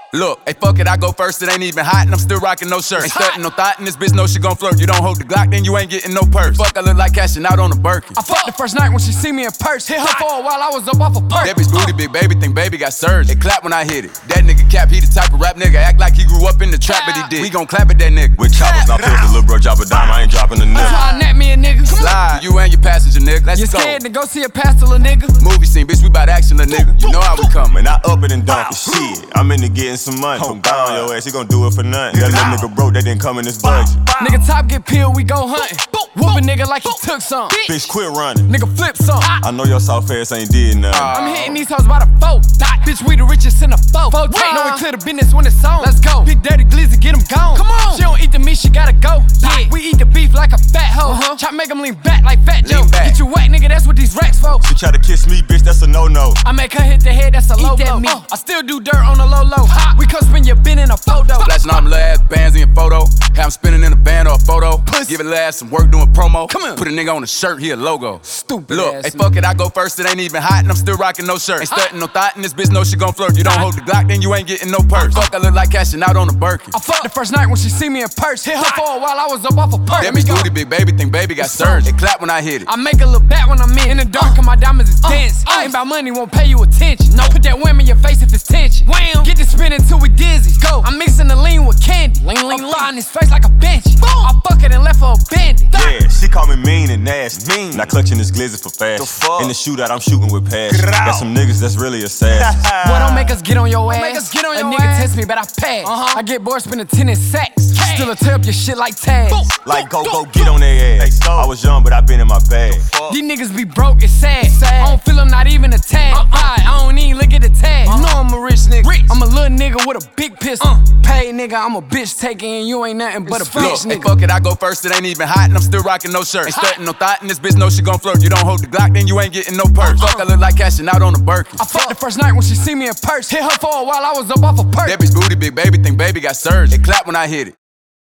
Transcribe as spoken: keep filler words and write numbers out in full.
Look, hey, fuck it, I go first, it ain't even hot and I'm still rocking no shirt. Ain't stuntin' no thought in this bitch, know she gon' flirt. You don't hold the Glock, then you ain't getting no purse. Fuck, I look like cashing out on a Birkin. I fucked the first night when she see me in purse. Hit her for a while, I was up off a perk. That bitch booty, big baby, think baby got surged. They clap when I hit it. That nigga Cap, he the type of rap nigga, act like he grew up in the trap, but he did. We gon' clap at that nigga. With choppers, not pussy, little bro drop a dime, I ain't dropping a nigga. Try at me a nigga. Slide, you and your passenger nigga, let's you go. You scared to go see a pastor, little nigga? Movie scene, bitch, we bout action, little nigga. You know how we come. Man, I up it and dunk it, shit. I'm into getting some money. From down your ass, he gon' do it for nothing. That little nigga broke, that didn't come in his budget. Nigga top get peeled, we go hunting. Whoop a nigga like he took some. Bitch, quit running. Nigga flip some. I know your soft ass ain't did nothing. I'm hitting these hoes by the four. Bitch, we the richest in the four. Four times. Know we clear the business when it's on. Let's go. Big dirty glizzy, get him gone. Come on. She don't eat the meat, she gotta go. Yeah. We eat the beef like a fat hoe. Uh-huh. Chop make him lean back like Fat Joe. Get you whack, nigga, that's what these racks for. She try to kiss me, bitch, that's a no-no. I make her hit the head, that's a low blow. Uh, I still do dirt on the low low. We come spin your bin in a photo. Flashing all them little ass bands in your photo. Have him spinning in a band or a photo. Puss. Give a little ass some work doing promo. Come on. Put a nigga on a shirt, he a logo. Stupid Look, ass hey, fuck it, I go first, it ain't even hot and I'm still rocking no shirt. Ain't stuntin' no thought in this bitch, know she gon' flirt. You don't hold the Glock, then you ain't getting no purse. Fuck, I look like cashing out on a Birkin. I fucked the first night when she see me in purse. Hit her for a while, I was up off a perk. That bitch booty, big baby, think baby got surged. They clap when I hit it. I make a little back when I'm in. In the dark, and my diamonds is dense. Ain't about money, won't pay you attention. No, put that wham in your face if it's tension. Wham, get this spin until we dizzy. Go, I'm mixing the lean with candy. Lean, lean, lean. I'm his face like a bench. Boom, I fuck it and left her abandoned. Yeah, she call me mean and nasty. Mean. Not clutching this glizzy for fashion. In the shootout, I'm shooting with passion. Got some niggas that's really assassins. Boy, don't make us get on your ass. Make us get on your a nigga ass. test me, but I pass. Uh-huh. I get bored spending ten in sacks. Still a tear up your shit like tags. Like go, go, get on their ass. I was young, but I been in my bag. These niggas be broke, it's sad. sad. I don't feel them, not even a tag. Uh-uh. I, I don't even look at the tag. Uh-huh. You know I'm a rich nigga. Rich. I'm a little nigga with a big pistol. Uh. Paid nigga, I'm a bitch taking, and you ain't nothing but it's a bitch nigga. Hey, fuck it, I go first, it ain't even hot and I'm still rocking no shirt. Ain't stuntin' no thought in this bitch, know she gon' flirt. You don't hold the Glock, then you ain't getting no purse. Uh-uh. Fuck, I look like cashing out on a Birkin. I fucked the first night when she see me in purse. Hit her for a while, I was up off a perk. That bitch booty, big baby, think baby got surged. They clap when I hit it.